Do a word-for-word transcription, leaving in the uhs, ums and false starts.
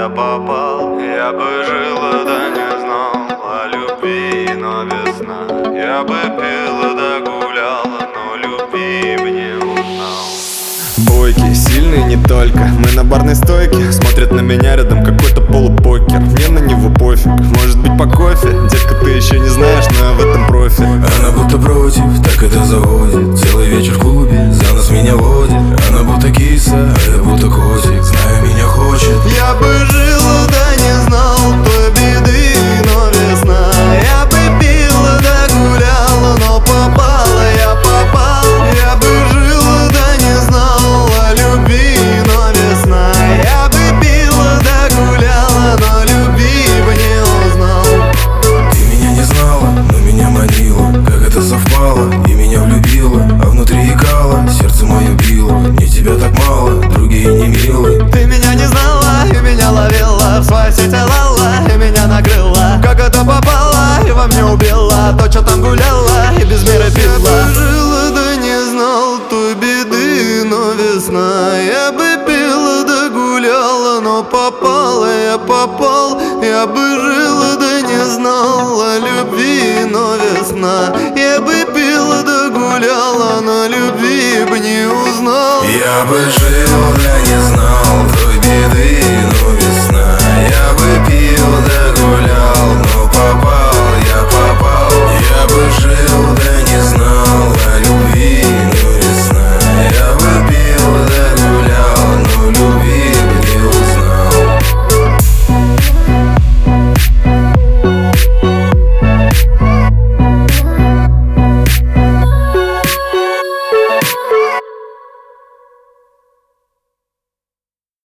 я попал. Я бы жил, да не знал о любви, но весна. Я бы пил, да гулял, но любви бы не узнал. Бойкий, сильный не только. Мы на барной стойке. Смотрит на меня рядом какой-то полупокер. Мне на него пофиг, может быть по кофе. Детка, ты еще не знаешь, но я в этом профи. Она будто против, так это заводит. Целый вечер в клубе, за нас меня водит. Она будто киса, а я будто котик. Знаю, меня хочет. Я бы жил, да не знал той беды, но весна. Я бы пил, да гулял, но попал, я попал. Я бы жил, да не знал о любви, но весна. Я бы пил, да гулял, но любви бы не узнал. Ты меня не знала, но меня манила. Как это совпало, и меня влюбила. А внутри икало, сердце мое било. Мне тебя так мало, другие не милы. Ты меня не знала и меня ловила, в своей сети лала и меня накрыла. Как это попало и во мне убила то, что там гуляла и без меры пила. Я бы жил, да не знал той беды, но весна. Я бы пил, да гуляла, но попала, я попал. Я бы жил, да не знал о любви, но весна. Я бы пил, да гуляла, но любви бы не узнал. Я бы жил, да не знал